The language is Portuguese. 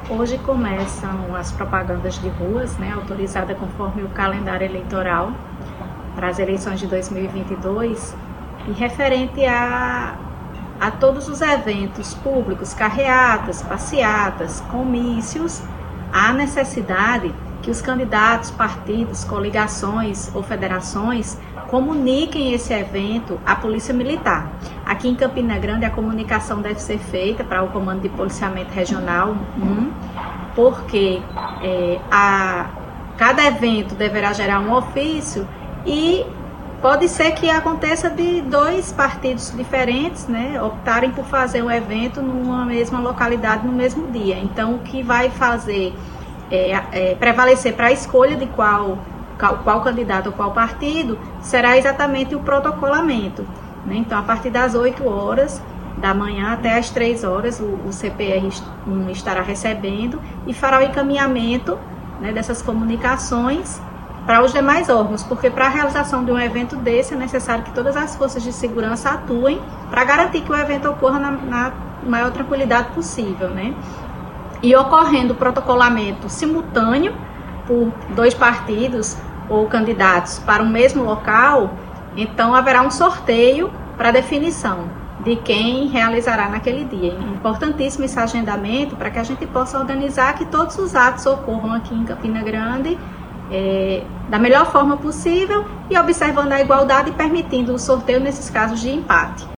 Hoje começam as propagandas de ruas, autorizadas conforme o calendário eleitoral para as eleições de 2022 e referente a todos os eventos públicos, carreatas, passeatas, comícios, há necessidade que os candidatos, partidos, coligações ou federações comuniquem esse evento à Polícia Militar. Aqui em Campina Grande a comunicação deve ser feita para o Comando de Policiamento Regional 1, porque cada evento deverá gerar um ofício e pode ser que aconteça de dois partidos diferentes, optarem por fazer um evento numa mesma localidade no mesmo dia. Então, o que vai fazer prevalecer para a escolha de qual candidato ou qual partido será exatamente o protocolamento. Então, a partir das 8 horas da manhã até as 3 horas, o CPR1 estará recebendo e fará o encaminhamento dessas comunicações para os demais órgãos, porque para a realização de um evento desse é necessário que todas as forças de segurança atuem para garantir que o evento ocorra na maior tranquilidade possível, E ocorrendo o protocolamento simultâneo por dois partidos ou candidatos para o mesmo local, então haverá um sorteio para definição de quem realizará naquele dia. É importantíssimo esse agendamento para que a gente possa organizar que todos os atos ocorram aqui em Campina Grande da melhor forma possível e observando a igualdade e permitindo o sorteio nesses casos de empate.